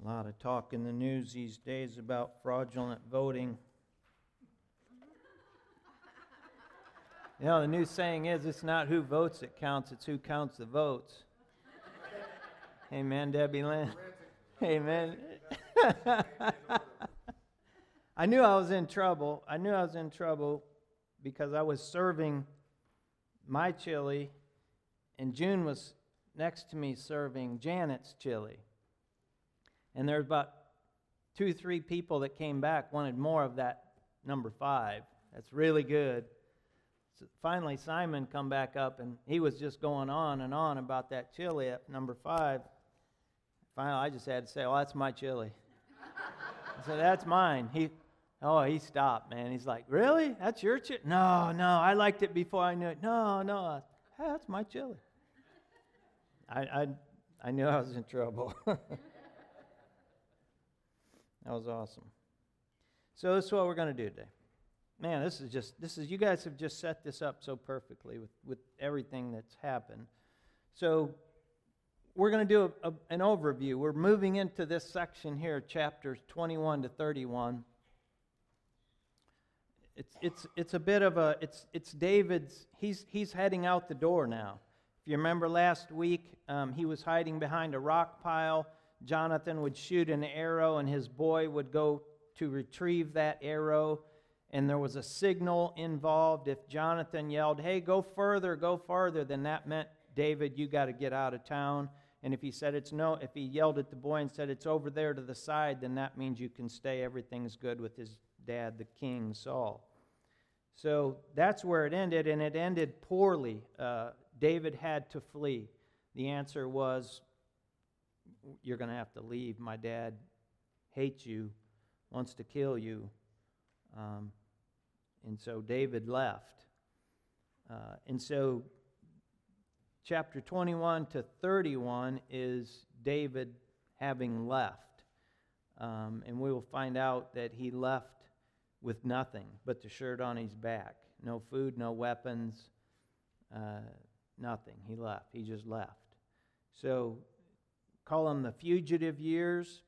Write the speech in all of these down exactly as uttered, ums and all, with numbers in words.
A lot of talk in the news these days about fraudulent voting. You know, the new saying is, it's not who votes that counts, it's who counts the votes. Amen, Debbie Lynn. Amen. I knew I was in trouble. I knew I was in trouble because I was serving my chili, and June was next to me serving Janet's chili. And there's about two, three people that came back, wanted more of that number five. That's really good. So finally, Simon come back up, and he was just going on and on about that chili at number five. Finally, I just had to say, "Oh, that's my chili." I said, "That's mine." He, oh, he stopped, man. He's like, "Really? That's your chili?" No, no, I liked it before I knew it. No, no, hey, that's my chili. I, I, I knew I was in trouble. That was awesome. So this is what we're going to do today. Man, this is just, this is, you guys have just set this up so perfectly with, with everything that's happened. So we're going to do a, a, an overview. We're moving into this section here, chapters twenty-one to thirty-one. It's it's it's a bit of a, it's it's David's, he's he's heading out the door now. If you remember last week, um, he was hiding behind a rock pile. Jonathan would shoot an arrow, and his boy would go to retrieve that arrow. And there was a signal involved. If Jonathan yelled, "Hey, go further, go farther," then that meant, "David, you got to get out of town." And if he said it's no, if he yelled at the boy and said it's over there to the side, then that means you can stay. Everything's good with his dad, the king, Saul. So that's where it ended, and it ended poorly. Uh, David had to flee. The answer was, "You're going to have to leave. My dad hates you, wants to kill you." Um, and so David left. Uh, and so chapter twenty-one to thirty-one is David having left. Um, and we will find out that he left with nothing but the shirt on his back. No food, no weapons, uh, nothing. He left. He just left. So call them the fugitive years.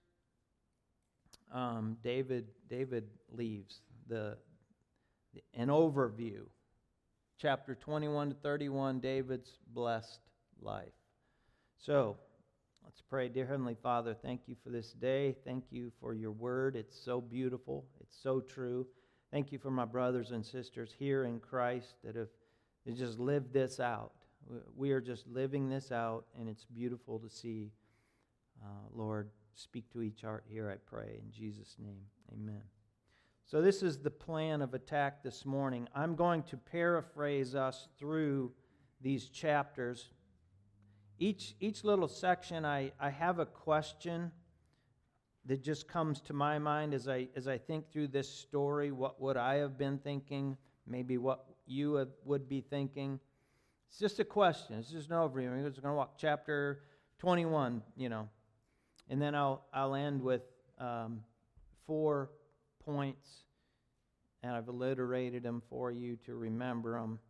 Um, David David leaves. The, the an overview. Chapter twenty-one to thirty-one, David's blessed life. So, let's pray. Dear Heavenly Father, thank you for this day. Thank you for your word. It's so beautiful. It's so true. Thank you for my brothers and sisters here in Christ that have that just lived this out. We are just living this out, and it's beautiful to see. Uh, Lord, speak to each heart here, I pray. In Jesus' name, amen. So this is the plan of attack this morning. I'm going to paraphrase us through these chapters. Each each little section, I, I have a question that just comes to my mind as I as I think through this story. What would I have been thinking? Maybe what you have, would be thinking. It's just a question. It's just an overview. We're just going to walk chapter twenty-one, you know. And then I'll I'll end with um, four points, and I've alliterated them for you to remember them,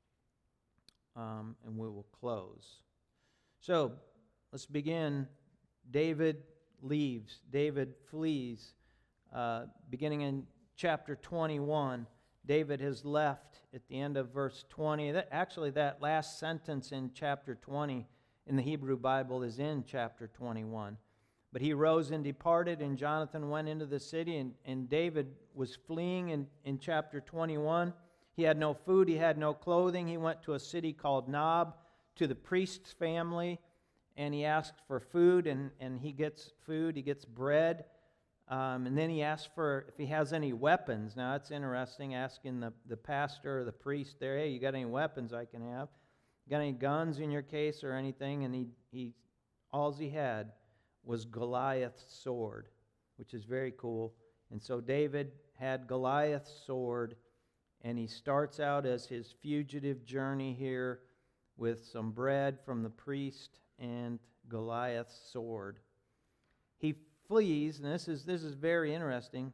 um, and we will close. So let's begin. David leaves. David flees. Uh, beginning in chapter twenty-one, David has left at the end of verse twenty. That, actually, that last sentence in chapter twenty in the Hebrew Bible is in chapter twenty-one. But he rose and departed, and Jonathan went into the city, and, and David was fleeing in, in chapter twenty-one. He had no food, he had no clothing. He went to a city called Nob, to the priest's family, and he asked for food, and, and he gets food, he gets bread. Um, and then he asks for if he has any weapons. Now that's interesting, asking the, the pastor or the priest there, "Hey, you got any weapons I can have? Got any guns in your case or anything?" And he, he all he had was Goliath's sword, which is very cool. And so David had Goliath's sword, and he starts out as his fugitive journey here with some bread from the priest and Goliath's sword. He flees, and this is this is very interesting.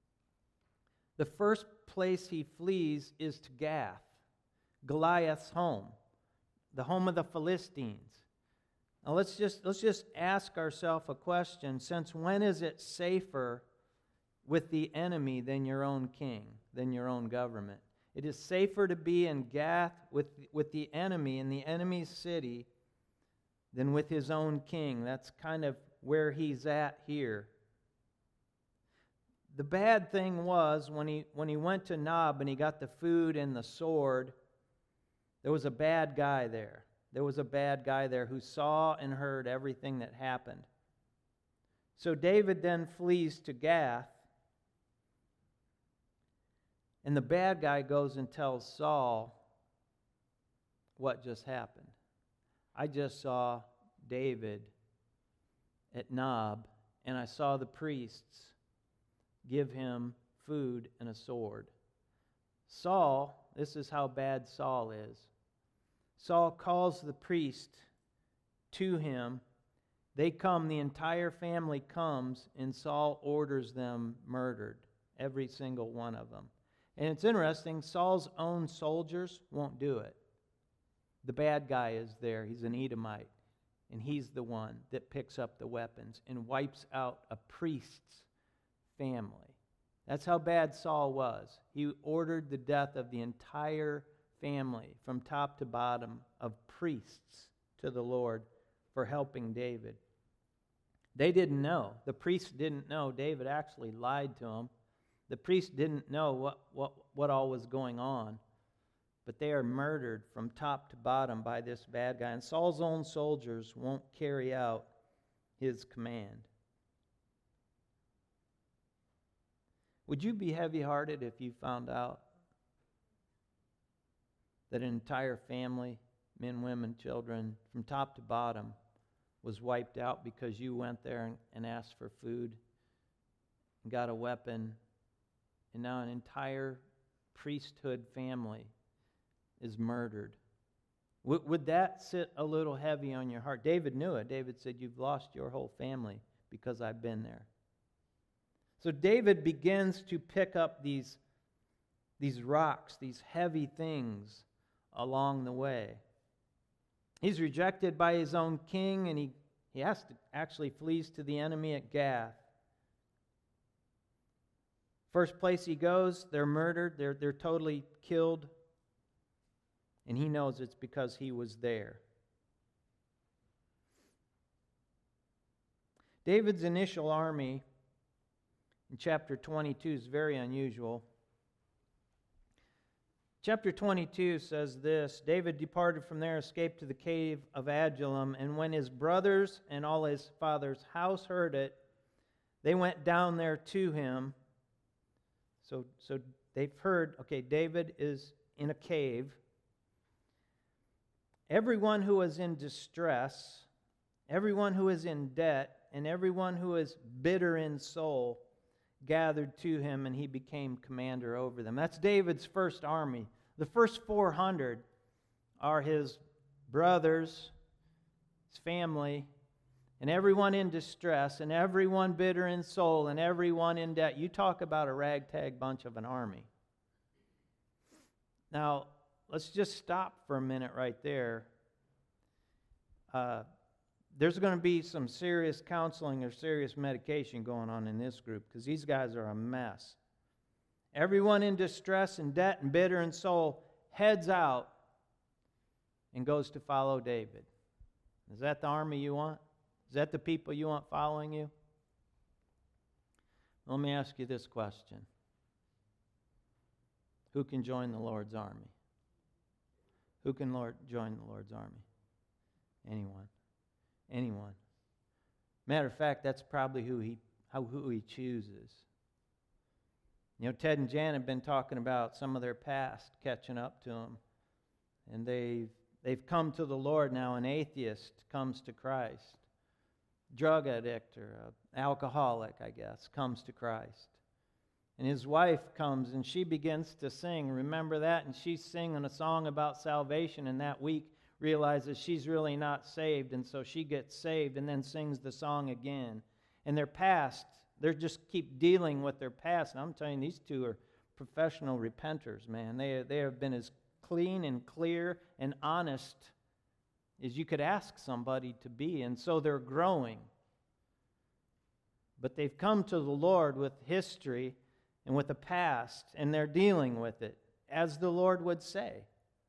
The first place he flees is to Gath, Goliath's home, the home of the Philistines. Now let's just let's just ask ourselves a question. Since when is it safer with the enemy than your own king, than your own government? It is safer to be in Gath with, with the enemy, in the enemy's city, than with his own king. That's kind of where he's at here. The bad thing was, when he, when he went to Nob and he got the food and the sword, there was a bad guy there. There was a bad guy there who saw and heard everything that happened. So David then flees to Gath, and the bad guy goes and tells Saul what just happened. I just saw David at Nob, and I saw the priests give him food and a sword. Saul, this is how bad Saul is. Saul calls the priest to him. They come, the entire family comes, and Saul orders them murdered, every single one of them. And it's interesting, Saul's own soldiers won't do it. The bad guy is there. He's an Edomite. And he's the one that picks up the weapons and wipes out a priest's family. That's how bad Saul was. He ordered the death of the entire family, from top to bottom, of priests to the Lord for helping David. They didn't know. The priests didn't know. David actually lied to them. The priests didn't know what, what, what all was going on. But they are murdered from top to bottom by this bad guy. And Saul's own soldiers won't carry out his command. Would you be heavy-hearted if you found out that an entire family, men, women, children, from top to bottom, was wiped out because you went there and, and asked for food and got a weapon, and now an entire priesthood family is murdered? W- would that sit a little heavy on your heart? David knew it. David said, "You've lost your whole family because I've been there." So David begins to pick up these, these rocks, these heavy things along the way. He's rejected by his own king, and he, he has to actually flees to the enemy at Gath. First place he goes, they're murdered, they're, they're totally killed, and he knows it's because he was there. David's initial army in chapter twenty-two is very unusual. Chapter twenty-two says this: David departed from there, escaped to the cave of Adullam, and when his brothers and all his father's house heard it, they went down there to him. So, so they've heard, okay, David is in a cave. Everyone who is in distress, everyone who is in debt, and everyone who is bitter in soul gathered to him, and he became commander over them. That's David's first army. The first four hundred are his brothers, his family, and everyone in distress, and everyone bitter in soul, and everyone in debt. You talk about a ragtag bunch of an army. Now, let's just stop for a minute right there. Uh, There's going to be some serious counseling or serious medication going on in this group, because these guys are a mess. Everyone in distress and debt and bitter in soul heads out and goes to follow David. Is that the army you want? Is that the people you want following you? Let me ask you this question. Who can join the Lord's army? Who can Lord join the Lord's army? Anyone. Anyone. Matter of fact, that's probably who he how, who he chooses. You know, Ted and Jan have been talking about some of their past catching up to them. And they've, they've come to the Lord now. An atheist comes to Christ. Drug addict or an alcoholic, I guess, comes to Christ. And his wife comes and she begins to sing. Remember that? And she's singing a song about salvation, and that week realizes she's really not saved, and so she gets saved and then sings the song again. And their past, they just keep dealing with their past. And I'm telling you, these two are professional repenters, man. They, they have been as clean and clear and honest as you could ask somebody to be, and so they're growing. But they've come to the Lord with history and with a past, and they're dealing with it, as the Lord would say.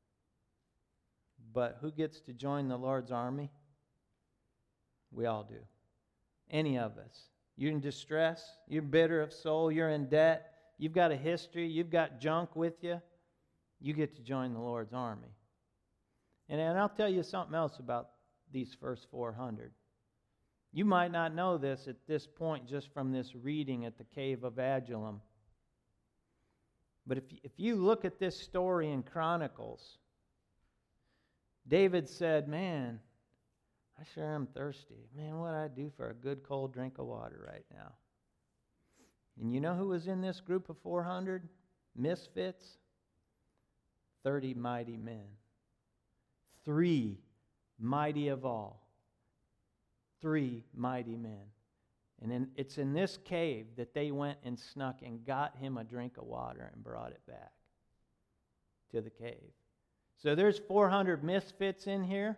But who gets to join the Lord's army? We all do. Any of us. You're in distress, you're bitter of soul, you're in debt, you've got a history, you've got junk with you, you get to join the Lord's army. And, and I'll tell you something else about these first four hundred. You might not know this at this point just from this reading at the cave of Adullam. But if, if you look at this story in Chronicles, David said, man, I sure am thirsty. Man, what I do for a good cold drink of water right now. And you know who was in this group of four hundred misfits? thirty mighty men. Three mighty of all. Three mighty men. And in, it's in this cave that they went and snuck and got him a drink of water and brought it back to the cave. So there's four hundred misfits in here.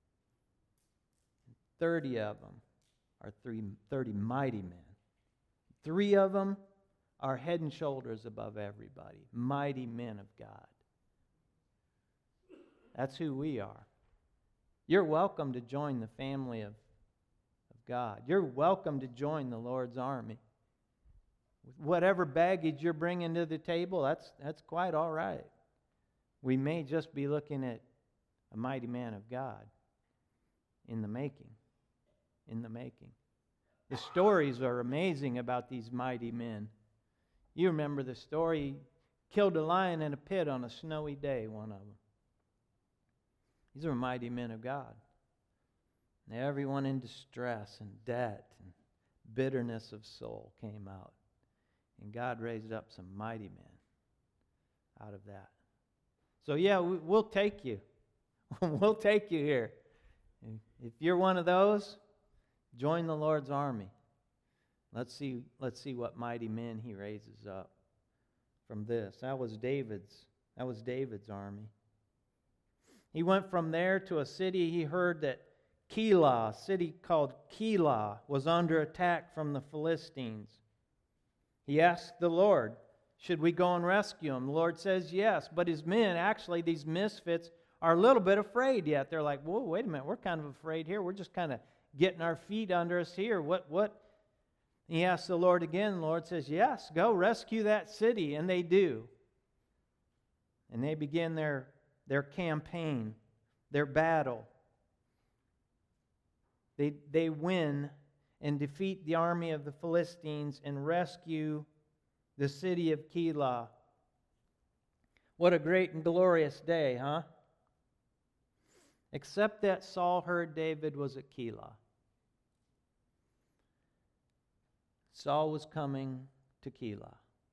thirty of them are three, thirty mighty men. Three of them are head and shoulders above everybody. Mighty men of God. That's who we are. You're welcome to join the family of, of God. You're welcome to join the Lord's army. Whatever baggage you're bringing to the table, that's, that's quite all right. We may just be looking at a mighty man of God in the making. In the making. The stories are amazing about these mighty men. You remember the story, he killed a lion in a pit on a snowy day, one of them. These are mighty men of God. And everyone in distress and debt and bitterness of soul came out. And God raised up some mighty men out of that. So yeah, we'll take you. We'll take you here. If you're one of those, join the Lord's army. Let's see, let's see what mighty men he raises up from this. That was David's, that was David's army. He went from there to a city. He heard that Keilah, a city called Keilah, was under attack from the Philistines. He asked the Lord, should we go and rescue him? The Lord says yes, but his men, actually these misfits, are a little bit afraid yet. They're like, whoa, wait a minute, we're kind of afraid here. We're just kind of getting our feet under us here. What, what? He asks the Lord again. The Lord says, yes, go rescue that city. And they do. And they begin their, their campaign, their battle. They, they win and defeat the army of the Philistines and rescue the city of Keilah. What a great and glorious day, huh? Except that Saul heard David was at Keilah. Saul was coming to Keilah.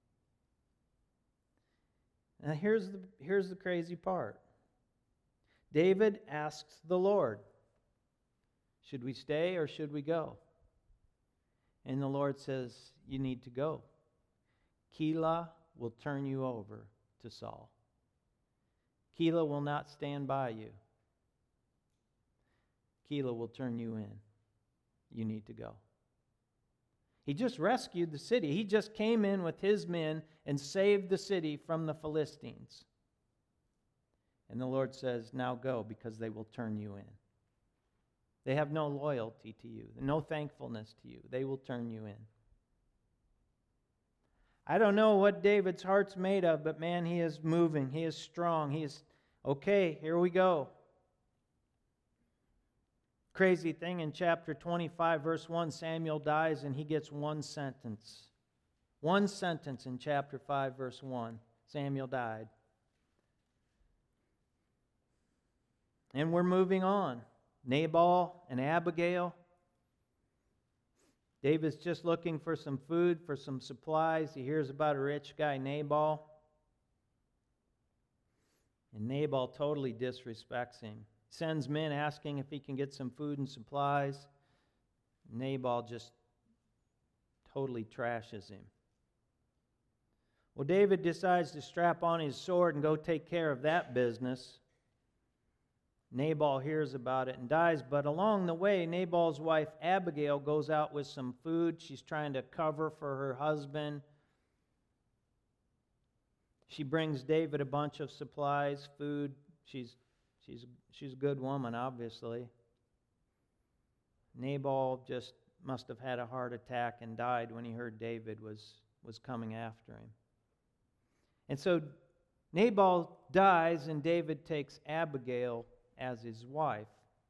Now here's the, here's the crazy part. David asks the Lord, should we stay or should we go? And the Lord says, you need to go. Keilah will turn you over to Saul. Keilah will not stand by you. Keilah will turn you in. You need to go. He just rescued the city. He just came in with his men and saved the city from the Philistines. And the Lord says, now go, because they will turn you in. They have no loyalty to you, no thankfulness to you. They will turn you in. I don't know what David's heart's made of, but man, he is moving. He is strong. He is, okay, here we go. Crazy thing, in chapter twenty-five, verse one, Samuel dies and he gets one sentence. One sentence in chapter five, verse one. Samuel died. And we're moving on. Nabal and Abigail. David's just looking for some food, for some supplies. He hears about a rich guy, Nabal. And Nabal totally disrespects him. Sends men asking if he can get some food and supplies. Nabal just totally trashes him. Well, David decides to strap on his sword and go take care of that business. Nabal hears about it and dies. But along the way, Nabal's wife Abigail goes out with some food. She's trying to cover for her husband. She brings David a bunch of supplies, food. She's, she's, she's a good woman, obviously. Nabal just must have had a heart attack and died when he heard David was, was coming after him. And so Nabal dies, and David takes Abigail as his wife.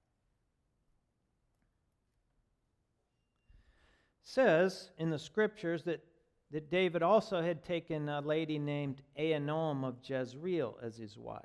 It says in the scriptures that, that David also had taken a lady named Ahinoam of Jezreel as his wife.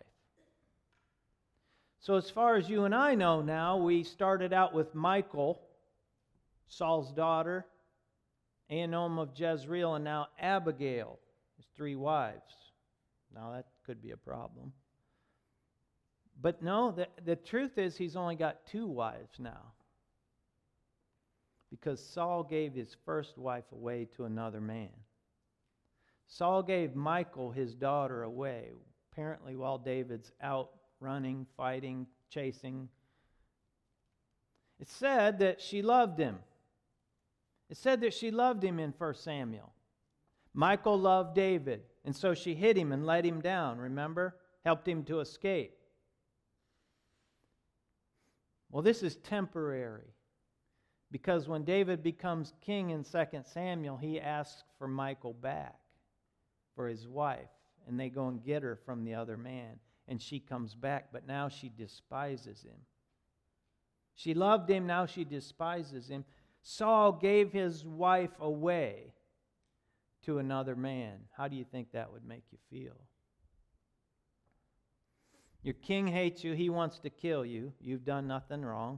So as far as you and I know now, we started out with Michal, Saul's daughter, Ahinoam of Jezreel, and now Abigail, his three wives. Now that could be a problem. But no, the, the truth is he's only got two wives now. Because Saul gave his first wife away to another man. Saul gave Michal, his daughter, away, apparently while David's out running, fighting, chasing. It said that she loved him. It said that she loved him in First Samuel. Michal loved David, and so she hit him and let him down, remember? Helped him to escape. Well, this is temporary, because when David becomes king in Second Samuel, he asks for Michal back, for his wife, and they go and get her from the other man, and she comes back, but now she despises him. She loved him, now she despises him. Saul gave his wife away to another man. How do you think that would make you feel? Your king hates you. He wants to kill you. You've done nothing wrong.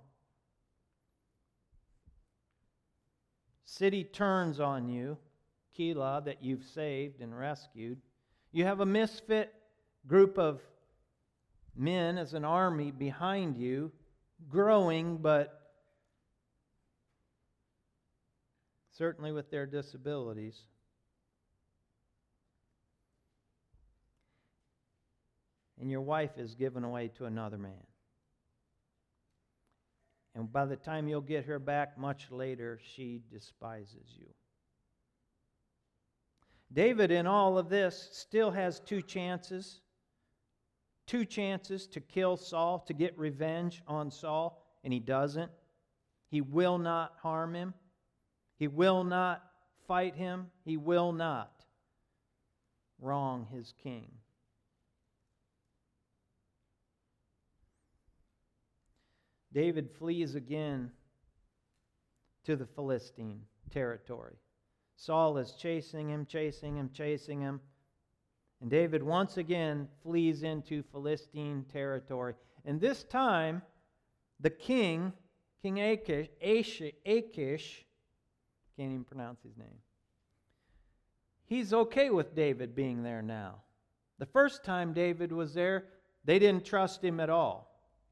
City turns on you, Keilah, that you've saved and rescued. You have a misfit group of men as an army behind you, growing, but certainly with their disabilities. And your wife is given away to another man. And by the time you'll get her back much later, she despises you. David, in all of this, still has two chances. Two chances to kill Saul, to get revenge on Saul, and he doesn't. He will not harm him. He will not fight him. He will not wrong his king. David flees again to the Philistine territory. Saul is chasing him, chasing him, chasing him. And David once again flees into Philistine territory. And this time, the king, King Achish, Achish, Achish, can't even pronounce his name, he's okay with David being there now. The first time David was there, they didn't trust him at all.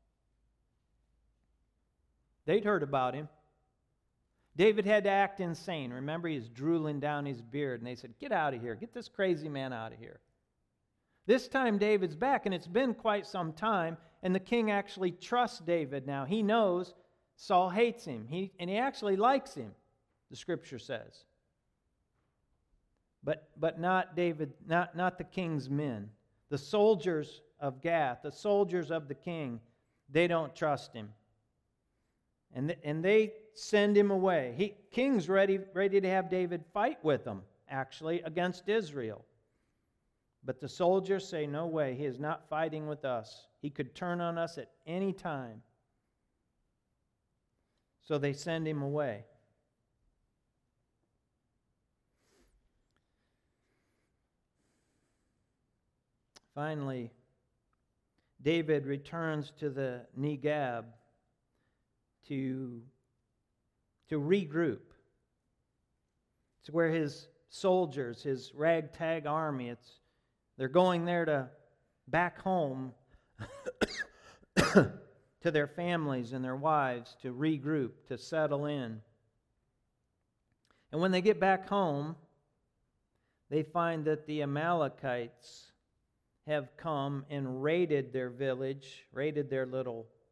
They'd heard about him. David had to act insane. Remember, he was drooling down his beard, and they said, "Get out of here. Get this crazy man out of here." This time David's back, and it's been quite some time, and the king actually trusts David now. He knows Saul hates him, he, and he actually likes him, the scripture says. But, but not David, not, not the king's men. The soldiers of Gath, the soldiers of the king, they don't trust him. And, th- and they send him away. He, king's ready, ready to have David fight with them, actually, against Israel. But the soldiers say, "No way, he is not fighting with us. He could turn on us at any time." So they send him away. Finally, David returns to the Negeb to, to regroup. It's where his soldiers, his ragtag army, it's they're going there to back home to their families and their wives to regroup, to settle in. And when they get back home, they find that the Amalekites have come and raided their village, raided their little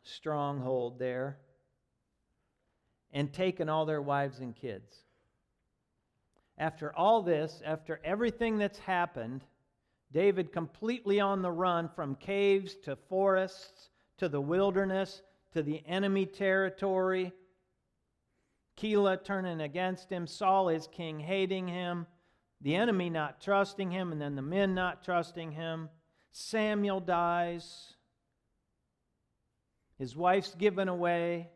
stronghold there and taken all their wives and kids. After all this, after everything that's happened, David completely on the run from caves to forests to the wilderness to the enemy territory. Keilah turning against him, Saul his king hating him, the enemy not trusting him, and then the men not trusting him. Samuel dies. His wife's given away.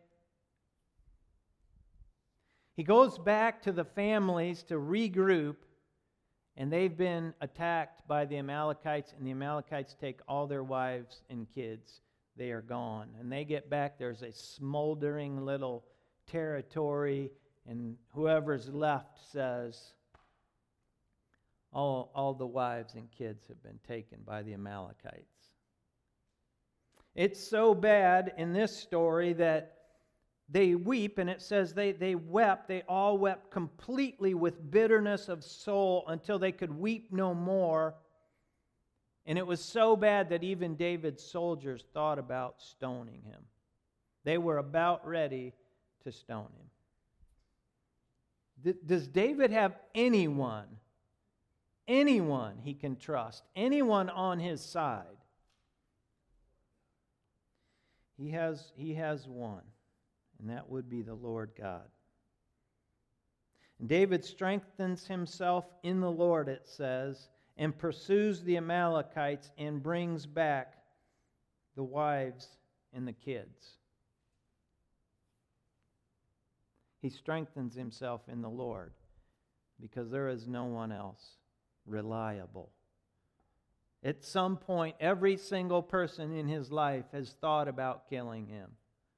He goes back to the families to regroup, and they've been attacked by the Amalekites, and the Amalekites take all their wives and kids. They are gone. And they get back, there's a smoldering little territory, and whoever's left says, all, all the wives and kids have been taken by the Amalekites. It's so bad in this story that they weep, and it says they, they wept, they all wept completely with bitterness of soul until they could weep no more. And it was so bad that even David's soldiers thought about stoning him. They were about ready to stone him. Does David have anyone, anyone he can trust, anyone on his side? He has, he has one. And that would be the Lord God. And David strengthens himself in the Lord, it says, and pursues the Amalekites and brings back the wives and the kids. He strengthens himself in the Lord because there is no one else reliable. At some point, every single person in his life has thought about killing him.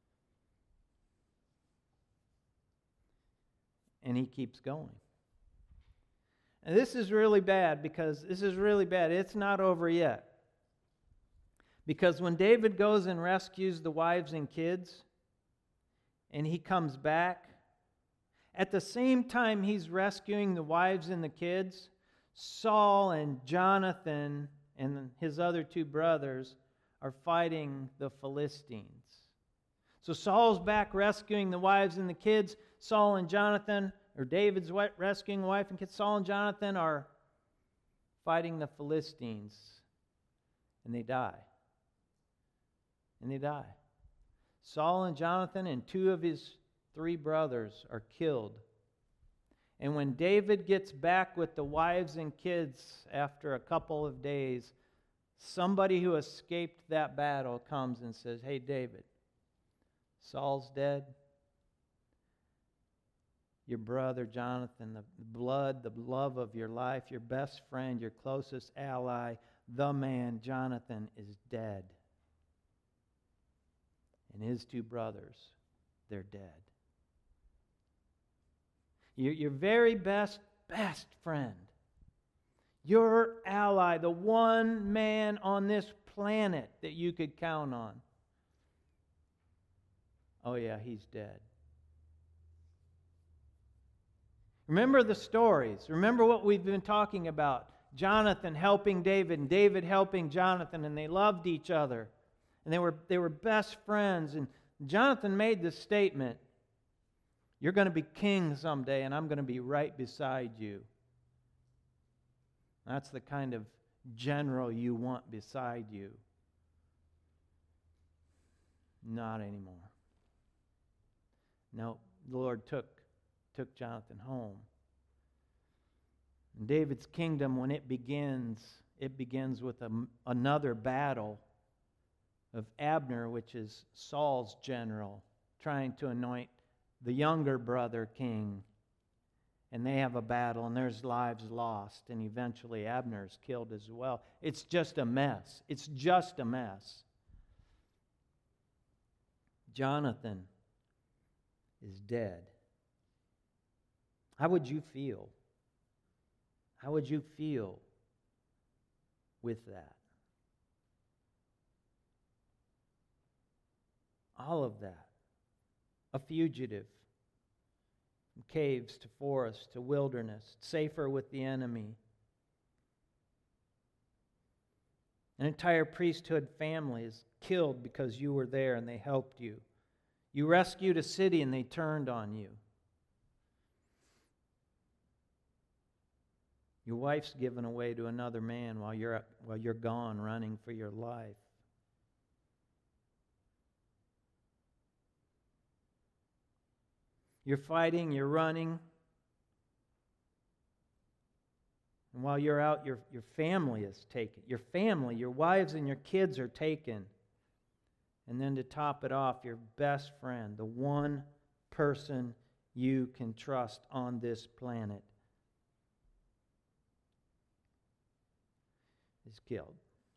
And he keeps going. And this is really bad because this is really bad. It's not over yet. Because when David goes and rescues the wives and kids, and he comes back, at the same time he's rescuing the wives and the kids, Saul and Jonathan and his other two brothers are fighting the Philistines. So Saul's back rescuing the wives and the kids. Saul and Jonathan, or David's rescuing wife and kids, Saul and Jonathan are fighting the Philistines. And they die. And they die. Saul and Jonathan and two of his three brothers are killed. And when David gets back with the wives and kids after a couple of days, somebody who escaped that battle comes and says, "Hey, David, Saul's dead. Your brother Jonathan, the blood, the love of your life, your best friend, your closest ally, the man Jonathan is dead. And his two brothers, they're dead." Your, your very best, best friend, your ally, the one man on this planet that you could count on. Oh yeah, he's dead. Remember the stories. Remember what we've been talking about. Jonathan helping David and David helping Jonathan, and they loved each other. And they were, they were best friends. And Jonathan made this statement, "You're going to be king someday, and I'm going to be right beside you." That's the kind of general you want beside you. Not anymore. No, the Lord took, took Jonathan home. And David's kingdom, when it begins, it begins with a, another battle of Abner, which is Saul's general, trying to anoint the younger brother king. And they have a battle, and there's lives lost, and eventually Abner is killed as well. It's just a mess. It's just a mess. Jonathan is dead. How would you feel? How would you feel with that? All of that. A fugitive. From caves to forests to wilderness. Safer with the enemy. An entire priesthood family is killed because you were there and they helped you. You rescued a city and they turned on you. Your wife's given away to another man while you're, while you're gone running for your life. You're fighting, you're running. And while you're out, your, your family is taken. Your family, your wives and your kids are taken. And then to top it off, your best friend, the one person you can trust on this planet, is killed.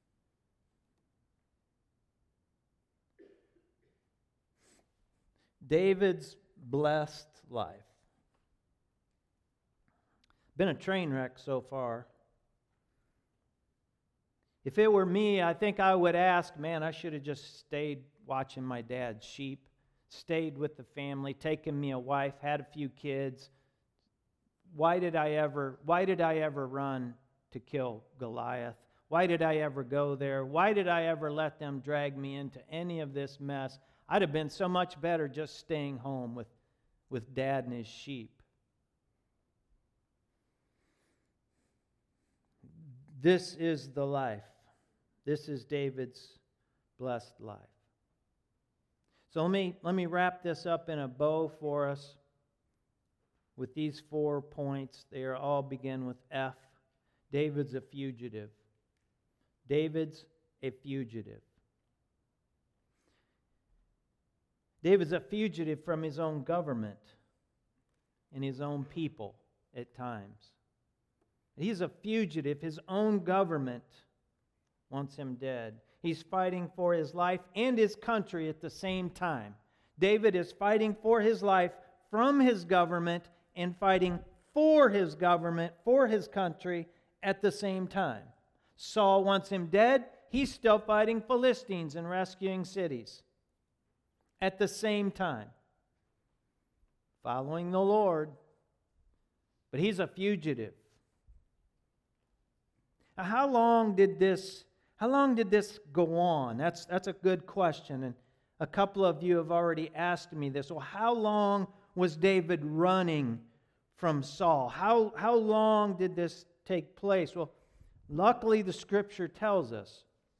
David's blessed life. Been a train wreck so far. If it were me, I think I would ask, man, I should have just stayed watching my dad's sheep, stayed with the family, taken me a wife, had a few kids. Why did I ever, why did I ever run to kill Goliath? Why did I ever go there? Why did I ever let them drag me into any of this mess? I'd have been so much better just staying home with, with Dad and his sheep. This is the life. This is David's blessed life. So let me, let me wrap this up in a bow for us with these four points. They are all begin with F. David's a fugitive. David's a fugitive. David's a fugitive from his own government and his own people at times. He's a fugitive. His own government wants him dead. He's fighting for his life and his country at the same time. David is fighting for his life from his government and fighting for his government, for his country at the same time. Saul wants him dead. He's still fighting Philistines and rescuing cities at the same time, following the Lord. But he's a fugitive. Now, how long did this, how long did this go on? That's, that's a good question. And a couple of you have already asked me this. Well, how long was David running from Saul? How, how long did this take place? Well, luckily the Scripture tells us.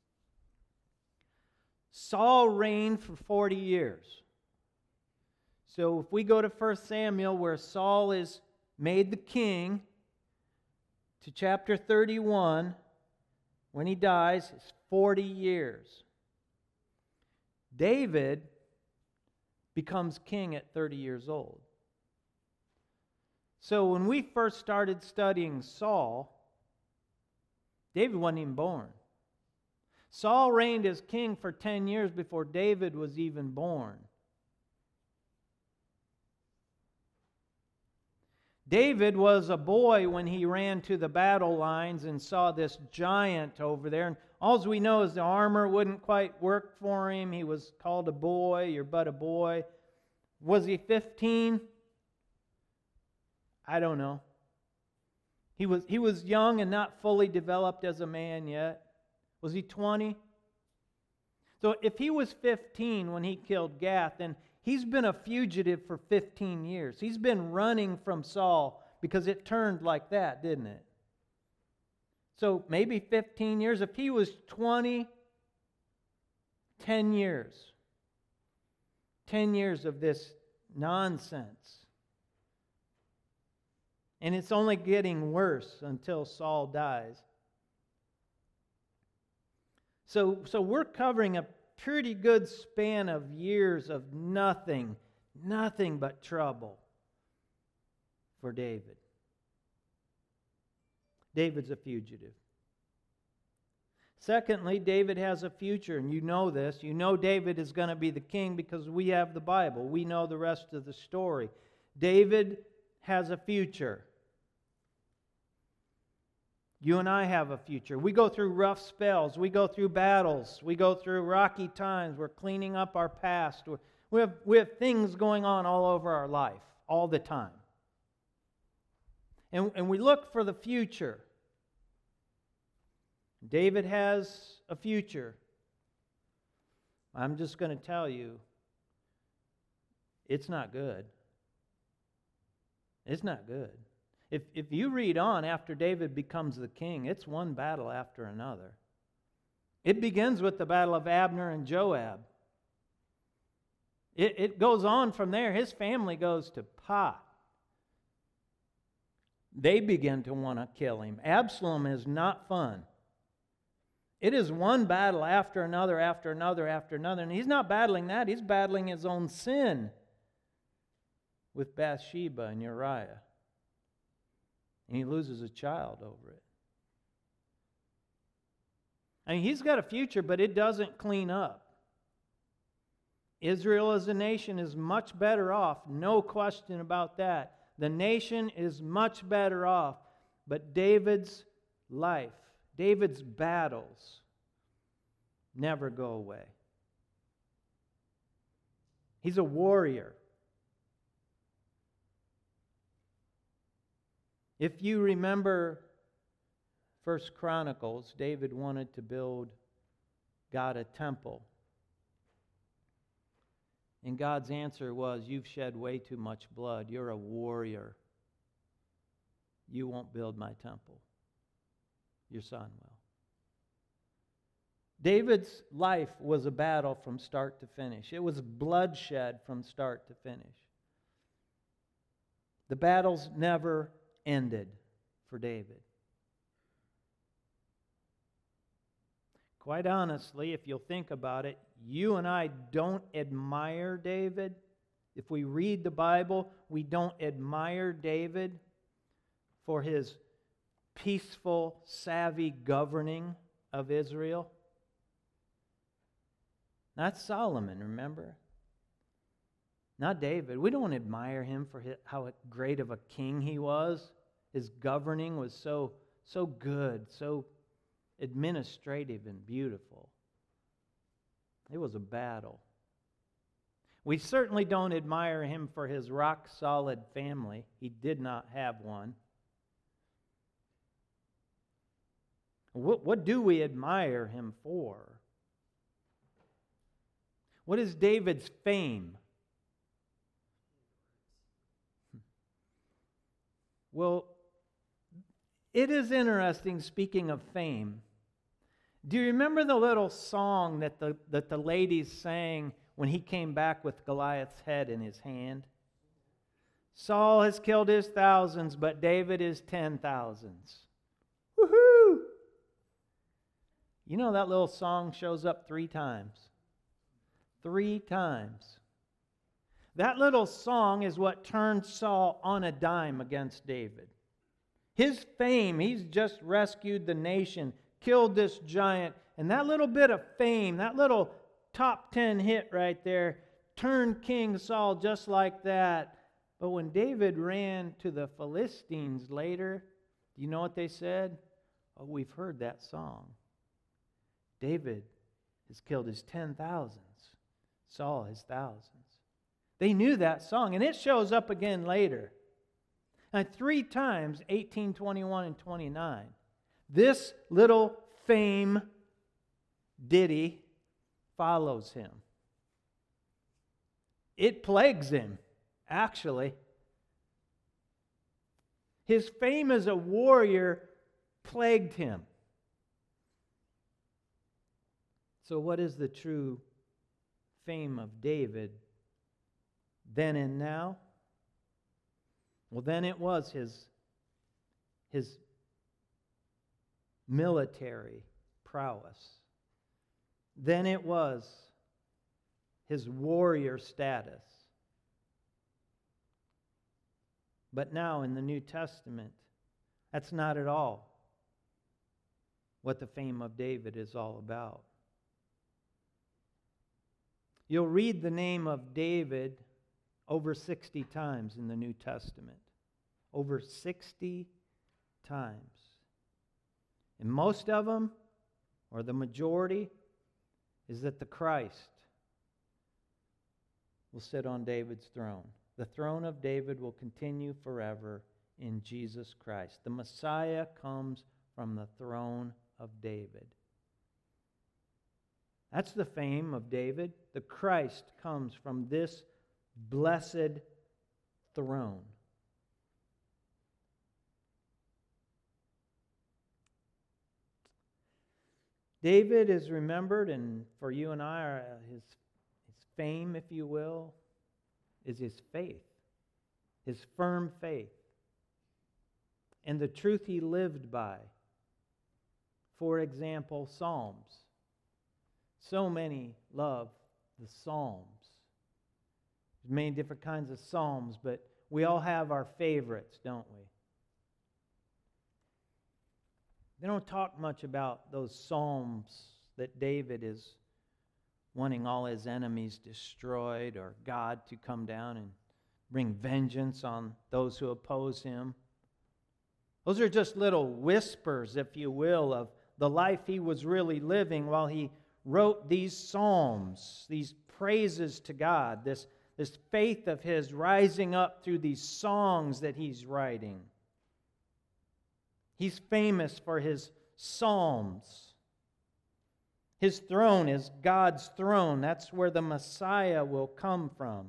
Saul reigned for forty years. So if we go to First Samuel, where Saul is made the king, to chapter thirty-one, when he dies, it's forty years. David becomes king at thirty years old. So when we first started studying Saul, David wasn't even born. Saul reigned as king for ten years before David was even born. David was a boy when he ran to the battle lines and saw this giant over there. And all we know is the armor wouldn't quite work for him. He was called a boy, you're but a boy. Was he fifteen? I don't know. He was, he was young and not fully developed as a man yet. Was he twenty? So if he was fifteen when he killed Gath, then he's been a fugitive for fifteen years. He's been running from Saul because it turned like that, didn't it? So maybe fifteen years. If he was twenty, ten years. ten years of this nonsense. And it's only getting worse until Saul dies. So, so we're covering a pretty good span of years of nothing, nothing but trouble for David. David's a fugitive. Secondly, David has a future, and you know this. You know David is going to be the king because we have the Bible. We know the rest of the story. David has a future. You and I have a future. We go through rough spells. We go through battles. We go through rocky times. We're cleaning up our past. We're, we have, we have things going on all over our life all the time. And, and we look for the future. David has a future. I'm just going to tell you, it's not good. It's not good. If, if you read on after David becomes the king, it's one battle after another. It begins with the battle of Abner and Joab. It, it goes on from there. His family goes to pot. They begin to want to kill him. Absalom is not fun. It is one battle after another, after another, after another. And he's not battling that. He's battling his own sin with Bathsheba and Uriah. And he loses a child over it. I mean, he's got a future, but it doesn't clean up. Israel as a nation is much better off, no question about that. The nation is much better off, but David's life, David's battles never go away. He's a warrior. If you remember First Chronicles, David wanted to build God a temple. And God's answer was, you've shed way too much blood. You're a warrior. You won't build my temple. Your son will. David's life was a battle from start to finish. It was bloodshed from start to finish. The battles never ended for David. Quite honestly, if you'll think about it, you and I don't admire David. If we read the Bible, we don't admire David for his peaceful, savvy governing of Israel. Not Solomon, remember? Not David. We don't admire him for his, how great of a king he was. His governing was so, so good, so administrative and beautiful. It was a battle. We certainly don't admire him for his rock-solid family. He did not have one. What, what do we admire him for? What is David's fame? Well, it is interesting, speaking of fame. Do you remember the little song that the, that the ladies sang when he came back with Goliath's head in his hand? Saul has killed his thousands, but David his ten thousands. Woohoo! You know that little song shows up three times. Three times. That little song is what turned Saul on a dime against David. His fame, he's just rescued the nation, killed this giant, and that little bit of fame, that little top ten hit right there, turned King Saul just like that. But when David ran to the Philistines later, do you know what they said? Oh, we've heard that song. David has killed his ten thousands, Saul his thousands. They knew that song, and it shows up again later. And three times, eighteen, twenty-one, and twenty-nine, this little fame ditty follows him. It plagues him, actually. His fame as a warrior plagued him. So what is the true fame of David then and now? Well, then it was his, his military prowess. Then it was his warrior status. But now in the New Testament, that's not at all what the fame of David is all about. You'll read the name of David over sixty times in the New Testament. Over sixty times. And most of them, or the majority, is that the Christ will sit on David's throne. The throne of David will continue forever in Jesus Christ. The Messiah comes from the throne of David. That's the fame of David. The Christ comes from this blessed throne. David is remembered, and for you and I, are his, his fame, if you will, is his faith, his firm faith, and the truth he lived by. For example, Psalms. So many love the Psalms. There's many different kinds of Psalms, but we all have our favorites, don't we? They don't talk much about those Psalms that David is wanting all his enemies destroyed, or God to come down and bring vengeance on those who oppose him. Those are just little whispers, if you will, of the life he was really living while he wrote these psalms, these praises to God, this, this faith of his rising up through these songs that he's writing. He's famous for his psalms. His throne is God's throne. That's where the Messiah will come from.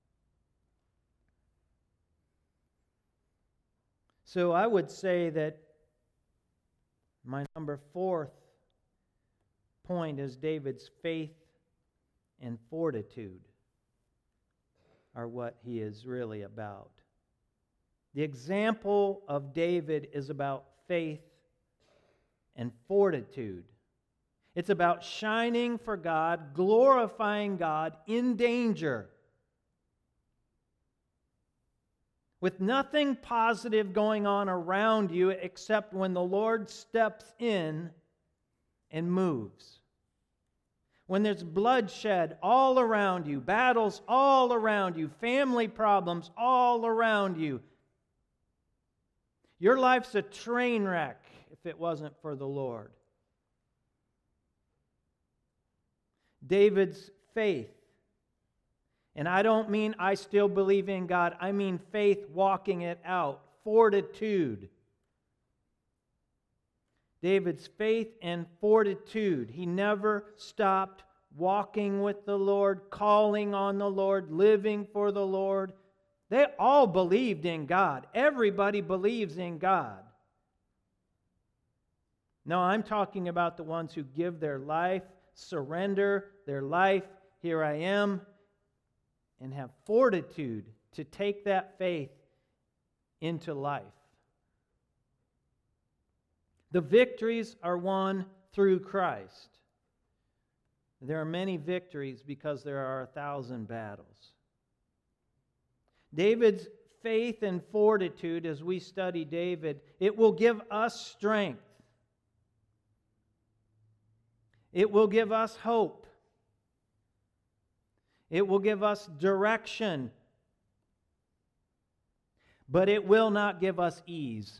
So I would say that my number fourth point is David's faith and fortitude are what he is really about. The example of David is about faith and fortitude. It's about shining for God, glorifying God in danger, with nothing positive going on around you except when the Lord steps in and moves. When there's bloodshed all around you, battles all around you, family problems all around you, your life's a train wreck if it wasn't for the Lord. David's faith, and I don't mean I still believe in God, I mean faith walking it out, fortitude. David's faith and fortitude. He never stopped walking with the Lord, calling on the Lord, living for the Lord. They all believed in God. Everybody believes in God. No, I'm talking about the ones who give their life, surrender their life, here I am, and have fortitude to take that faith into life. The victories are won through Christ. There are many victories because there are a thousand battles. David's faith and fortitude, as we study David, it will give us strength. It will give us hope. It will give us direction. But it will not give us ease.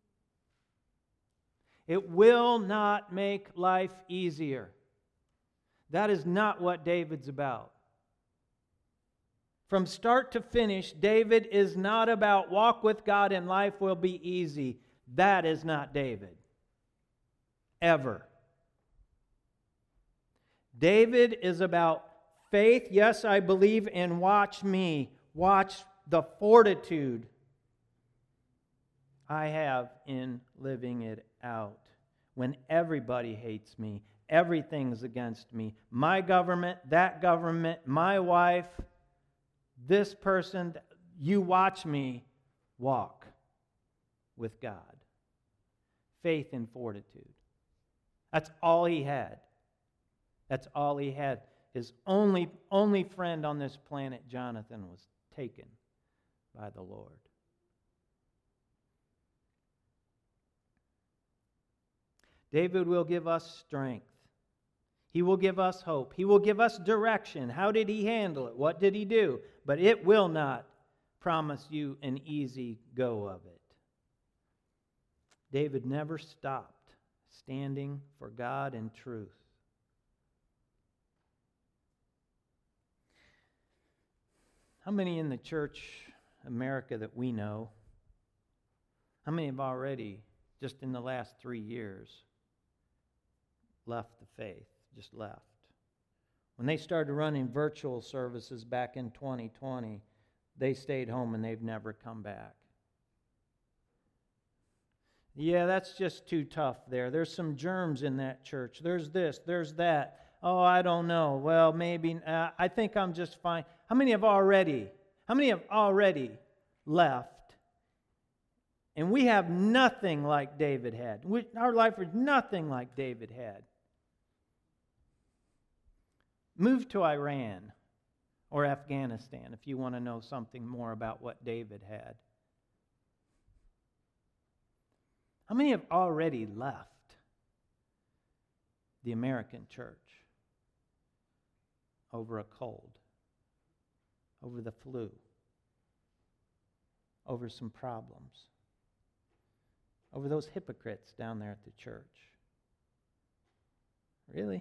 It will not make life easier. That is not what David's about. From start to finish, David is not about walk with God and life will be easy. That is not David. Ever. David is about faith. Yes, I believe, and watch me. Watch the fortitude I have in living it out. When everybody hates me, everything's against me. My government, that government, my wife, this person, you watch me walk with God. Faith and fortitude. That's all he had. That's all he had. His only, only friend on this planet, Jonathan, was taken by the Lord. David will give us strength. He will give us hope. He will give us direction. How did he handle it? What did he do? But it will not promise you an easy go of it. David never stopped standing for God and truth. How many in the church, America, that we know, how many have already, just in the last three years, left the faith, just left. When they started running virtual services back in twenty twenty, they stayed home and they've never come back. Yeah, that's just too tough there. There's some germs in that church. There's this, there's that. Oh, I don't know. Well, maybe, uh, I think I'm just fine. How many have already, how many have already left? And we have nothing like David had. We, our life was nothing like David had. Move to Iran or Afghanistan if you want to know something more about what David had. How many have already left the American church over a cold, over the flu, over some problems, over those hypocrites down there at the church? Really?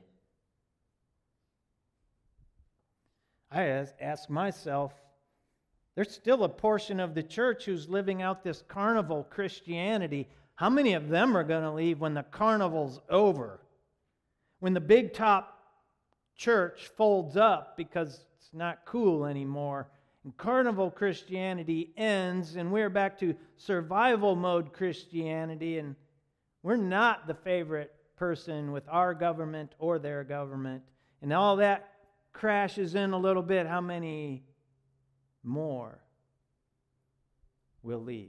I ask myself, there's still a portion of the church who's living out this carnival Christianity. How many of them are going to leave when the carnival's over? When the big top church folds up because it's not cool anymore, and carnival Christianity ends, and we're back to survival mode Christianity, and we're not the favorite person with our government or their government, and all that crashes in a little bit, how many more will leave?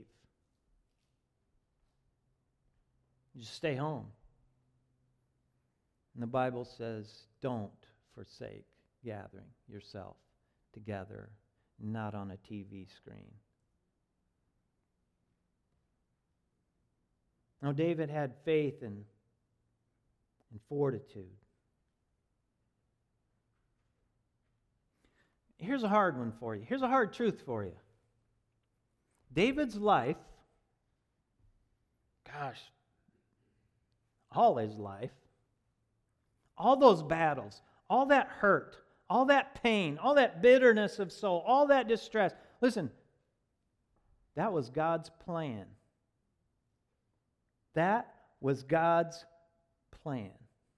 Just stay home. And the Bible says, don't forsake gathering yourself together, not on a T V screen. Now, David had faith and, and fortitude. Here's a hard one for you. Here's a hard truth for you. David's life, gosh, all his life, all those battles, all that hurt, all that pain, all that bitterness of soul, all that distress. Listen, that was God's plan. That was God's plan.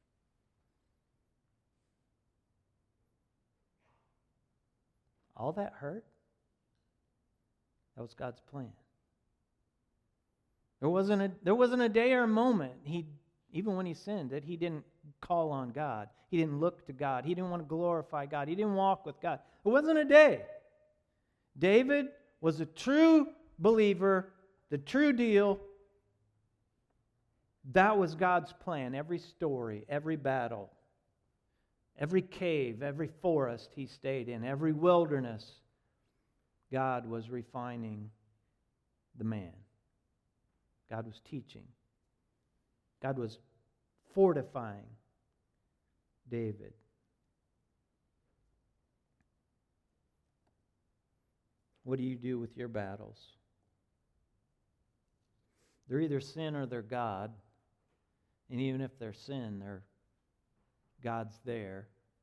All that hurt, that was God's plan. There wasn't a, there wasn't a day or a moment, he, even when he sinned, that he didn't call on God. He didn't look to God. He didn't want to glorify God. He didn't walk with God. It wasn't a day. David was a true believer, the true deal. That was God's plan. Every story, every battle, every cave, every forest he stayed in, every wilderness, God was refining the man. God was teaching. God was fortifying David. What do you do with your battles? They're either sin or they're God. And even if they're sin, they're God's there.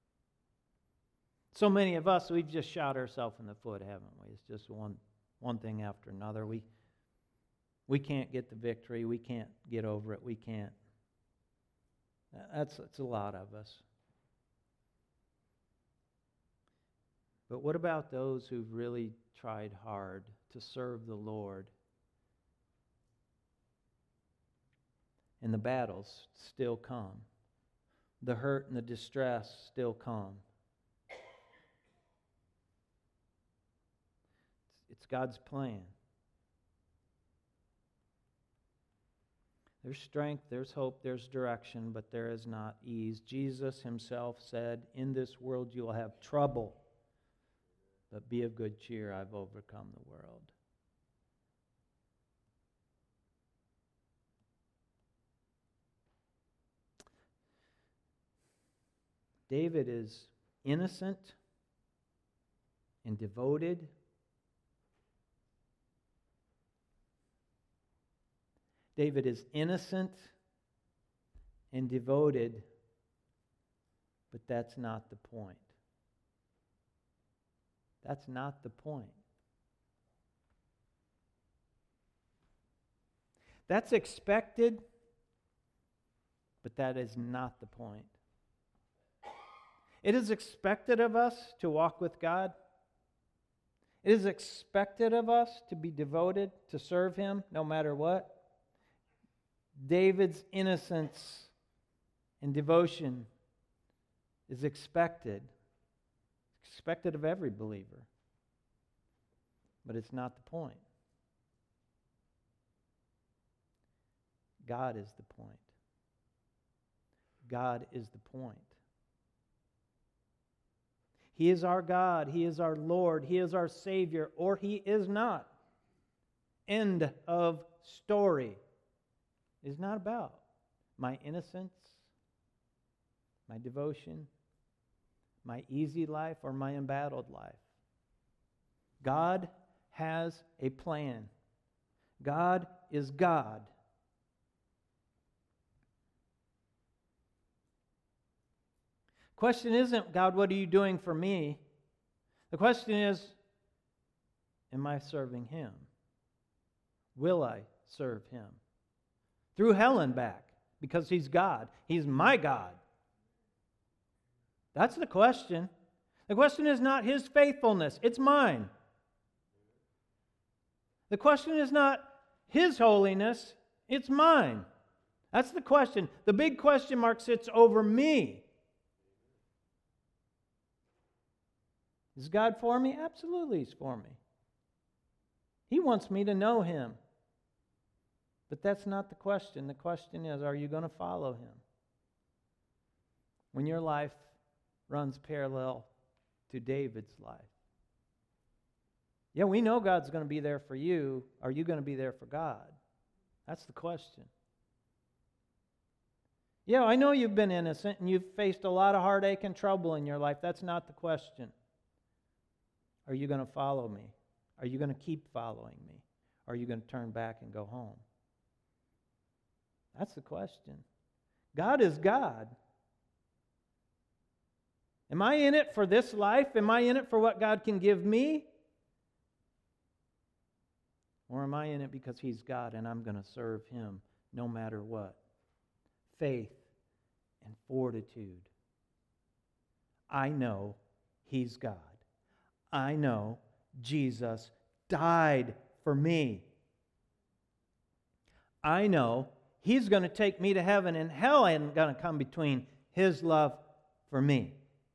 So many of us, we've just shot ourselves in the foot, haven't we? It's just one, one thing after another. We, we can't get the victory. We can't get over it. We can't. That's, that's a lot of us. But what about those who've really tried hard to serve the Lord? And the battles still come. The hurt and the distress still come. It's God's plan. There's strength, there's hope, there's direction, but there is not ease. Jesus himself said, in this world you will have trouble, but be of good cheer, I've overcome the world. David is innocent and devoted. David is innocent and devoted, but that's not the point. That's not the point. That's expected, But that is not the point. It is expected of us to walk with God. It is expected of us to be devoted, to serve Him, no matter what. David's innocence and devotion is expected. Expected of every believer. But it's not the point. God is the point. God is the point. He is our God. He is our Lord. He is our Savior, or He is not. End of story. It is not about my innocence, my devotion, my easy life, or my embattled life. God has a plan. God is God. Question isn't, God, what are you doing for me? The question is, am I serving Him? Will I serve Him? Through hell and back, because He's God. He's my God. That's the question. The question is not His faithfulness. It's mine. The question is not His holiness. It's mine. That's the question. The big question mark sits over me. Is God for me? Absolutely He's for me. He wants me to know Him. But that's not the question. The question is, are you going to follow Him? When your life runs parallel to David's life. Yeah, we know God's going to be there for you. Are you going to be there for God? That's the question. Yeah, I know you've been innocent and you've faced a lot of heartache and trouble in your life. That's not the question. Are you going to follow me? Are you going to keep following me? Are you going to turn back and go home? That's the question. God is God. Am I in it for this life? Am I in it for what God can give me? Or am I in it because He's God and I'm going to serve Him no matter what? Faith and fortitude. I know He's God. I know Jesus died for me. I know He's going to take me to heaven, and hell ain't going to come between His love for me.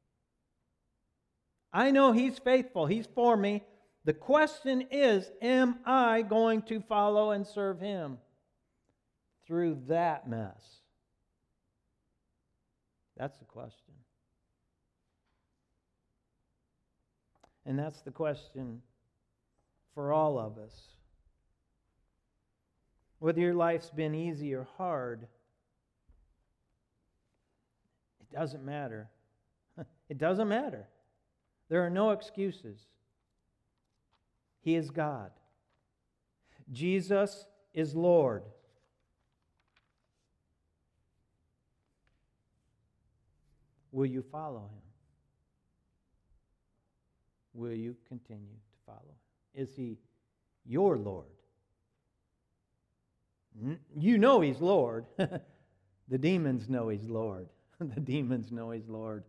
I know He's faithful. He's for me. The question is, am I going to follow and serve Him through that mess? That's the question. And that's the question for all of us. Whether your life's been easy or hard, it doesn't matter. It doesn't matter. There are no excuses. He is God. Jesus is Lord. Will you follow Him? Will you continue to follow Him? Is He your Lord? You know He's Lord. The demons know He's Lord. The demons know He's Lord.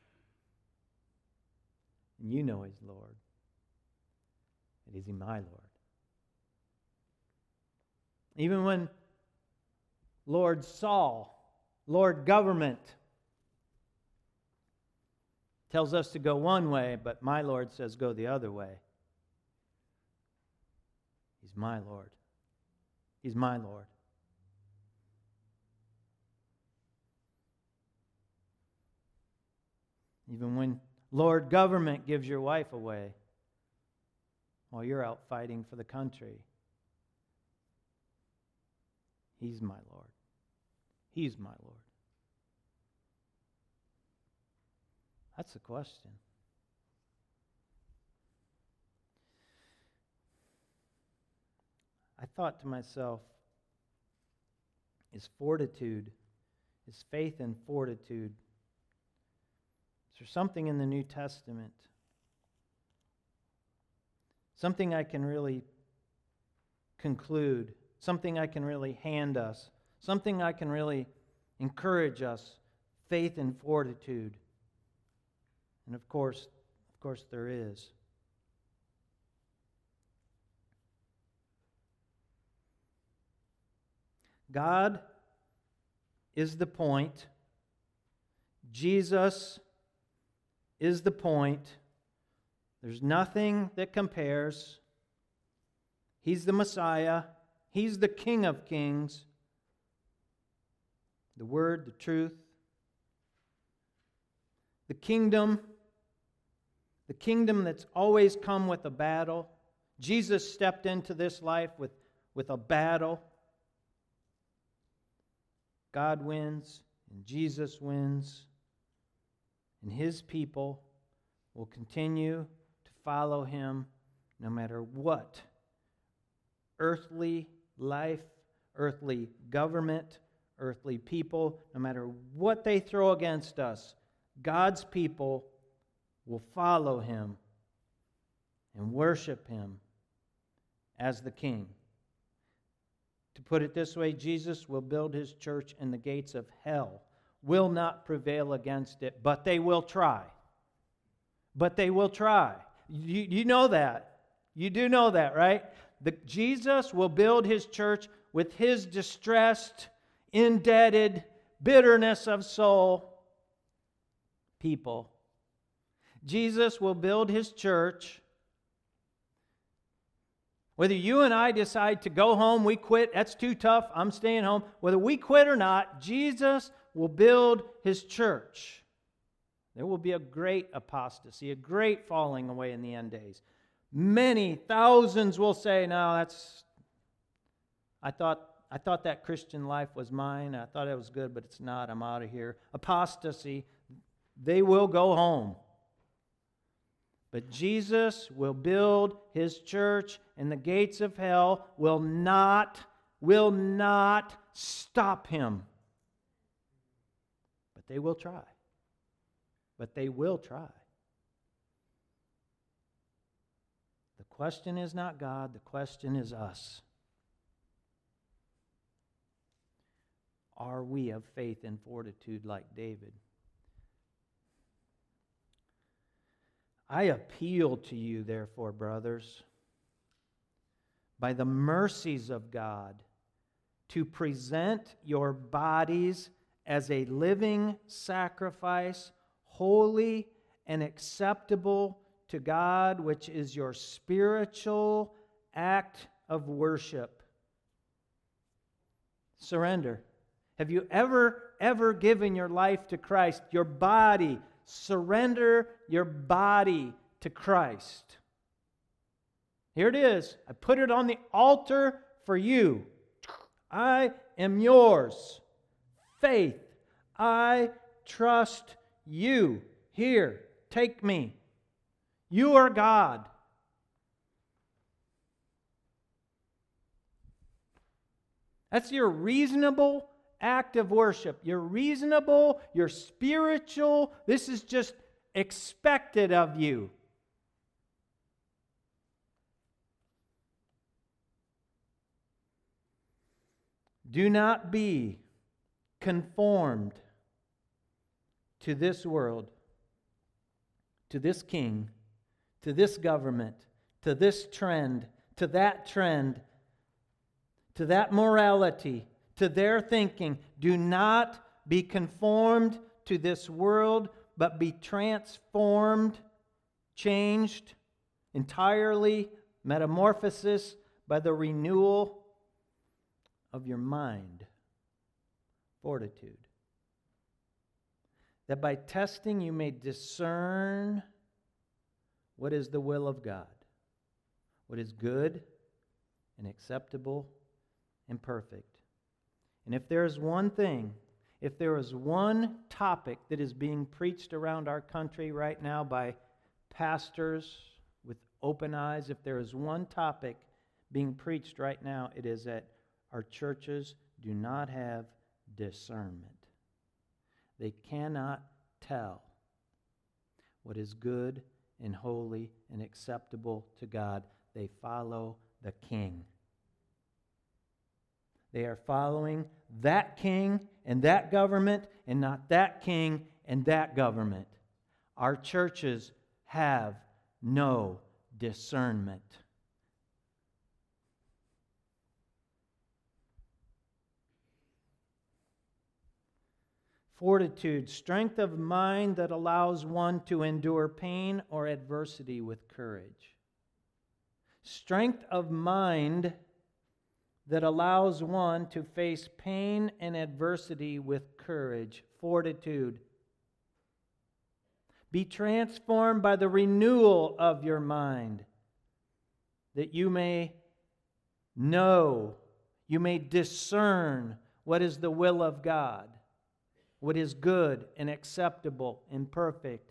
And you know He's Lord. And is He my Lord? Even when Lord Saul, Lord Government, tells us to go one way, but my Lord says go the other way. He's my Lord. He's my Lord. Even when Lord Government gives your wife away while you're out fighting for the country, He's my Lord. He's my Lord. That's the question. I thought to myself, is fortitude, is faith and fortitude, is there something in the New Testament, something I can really conclude, something I can really hand us, something I can really encourage us, faith and fortitude. And of course, of course there is. God is the point. Jesus is the point. There's nothing that compares. He's the Messiah. He's the King of Kings. The Word, the truth. The kingdom. The kingdom that's always come with a battle. Jesus stepped into this life with, with a battle. God wins, and Jesus wins, and His people will continue to follow Him no matter what earthly life, earthly government, earthly people, no matter what they throw against us, God's people will follow Him and worship Him as the King. To put it this way, Jesus will build His church, and the gates of hell will not prevail against it, but they will try. But they will try. You, you know that. You do know that, right? The, Jesus will build His church with His distressed, indebted, bitterness of soul people. Jesus will build His church. Whether you and I decide to go home, we quit, that's too tough, I'm staying home. Whether we quit or not, Jesus will build His church. There will be a great apostasy, a great falling away in the end days. Many thousands will say, no, that's, I thought, I thought that Christian life was mine. I thought it was good, but it's not. I'm out of here. Apostasy, they will go home. But Jesus will build His church, and the gates of hell will not, will not stop Him. But they will try. But they will try. The question is not God, the question is us. Are we of faith and fortitude like David? I appeal to you, therefore, brothers, by the mercies of God, to present your bodies as a living sacrifice, holy and acceptable to God, which is your spiritual act of worship. Surrender. Have you ever, ever given your life to Christ? Your body. Surrender your body to Christ. Here it is. I put it on the altar for you. I am yours. Faith. I trust you. Here, take me. You are God. That's your reasonable act of worship. You're reasonable, you're spiritual. This is just expected of you. Do not be conformed to this world, to this king, to this government, to this trend, to that trend, to that morality, to their thinking. Do not be conformed to this world, but be transformed, changed, entirely, metamorphosis by the renewal of your mind. Fortitude. That by testing you may discern what is the will of God, what is good and acceptable and perfect. And if there is one thing, if there is one topic that is being preached around our country right now by pastors with open eyes, if there is one topic being preached right now, it is that our churches do not have discernment. They cannot tell what is good and holy and acceptable to God. They follow the king. They are following that king and that government and not that king and that government. Our churches have no discernment. Fortitude, strength of mind that allows one to endure pain or adversity with courage. Strength of mind that allows one to face pain and adversity with courage. Fortitude. Be transformed by the renewal of your mind, that you may know, you may discern what is the will of God, what is good and acceptable and perfect.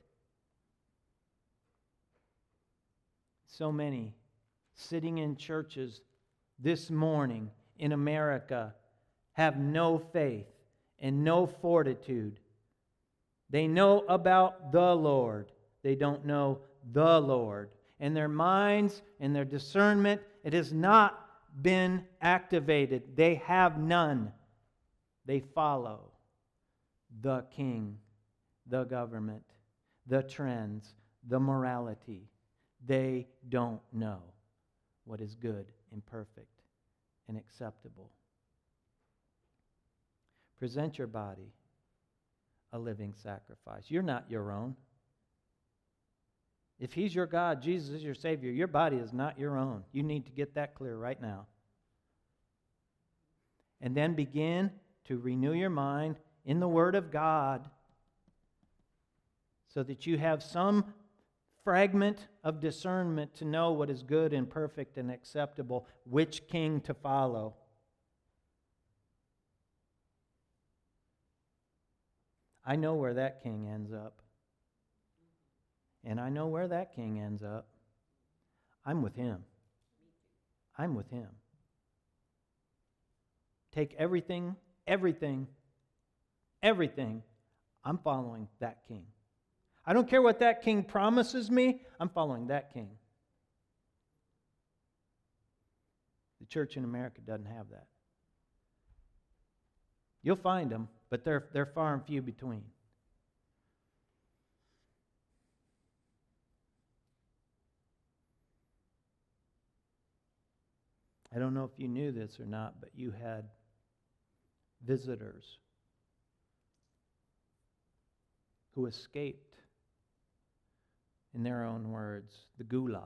So many sitting in churches this morning in America have no faith and no fortitude. They know about the Lord. They don't know the Lord. And their minds and their discernment, it has not been activated. They have none. They follow the king, the government, the trends, the morality. They don't know what is good and perfect and acceptable. Present your body a living sacrifice. You're not your own. If He's your God, Jesus is your Savior, your body is not your own. You need to get that clear right now. And then begin to renew your mind in the Word of God so that you have some fragment of discernment to know what is good and perfect and acceptable, which king to follow. I know where that king ends up. And I know where that king ends up. I'm with him. I'm with him. Take everything, everything, everything. I'm following that king. I don't care what that king promises me. I'm following that king. The church in America doesn't have that. You'll find them, but they're, they're far and few between. I don't know if you knew this or not, but you had visitors who escaped, in their own words, the Gulag.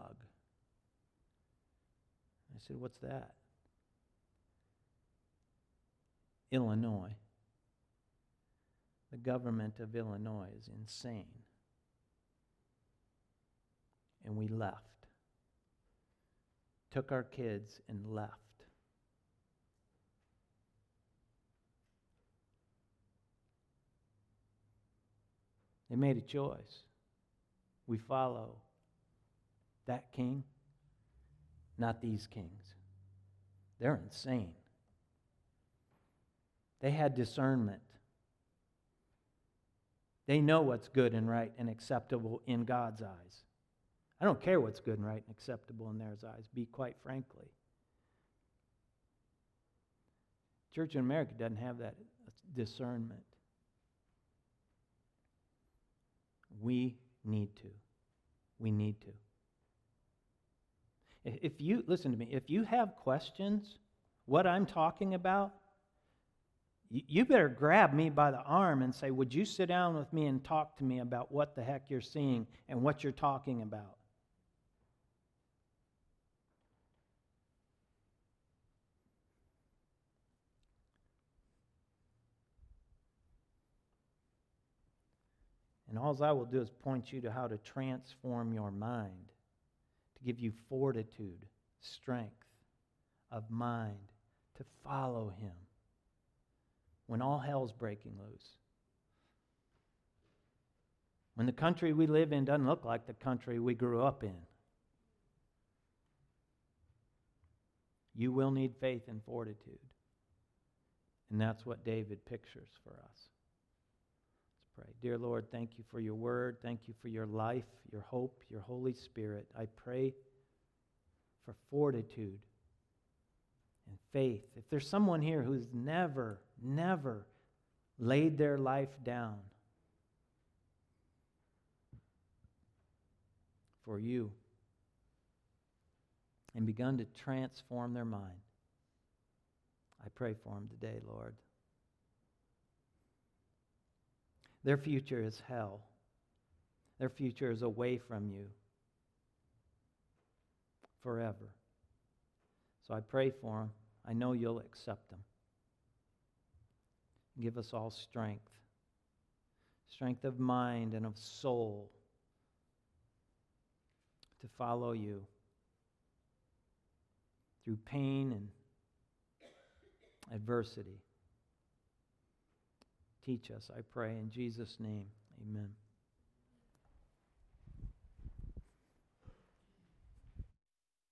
I said, what's that? Illinois. The government of Illinois is insane. And we left. Took our kids and left. They made a choice. We follow that king, not these kings. They're insane. They had discernment. They know what's good and right and acceptable in God's eyes. I don't care what's good and right and acceptable in their eyes, be quite frankly. Church in America doesn't have that discernment. We need to. We need to. If you, listen to me, if you have questions, what I'm talking about, you better grab me by the arm and say, would you sit down with me and talk to me about what the heck you're seeing and what you're talking about? And all I will do is point you to how to transform your mind, to give you fortitude, strength of mind, to follow Him when all hell's breaking loose. When the country we live in doesn't look like the country we grew up in. You will need faith and fortitude. And that's what David pictures for us. Let's pray. Dear Lord, thank you for your word. Thank you for your life, your hope, your Holy Spirit. I pray for fortitude and faith. If there's someone here who's never, never laid their life down for you and begun to transform their mind, I pray for them today, Lord. Their future is hell. Their future is away from you forever. So I pray for them. I know you'll accept them. Give us all strength. Strength of mind and of soul to follow you through pain and adversity. Teach us, I pray, in Jesus' name. Amen.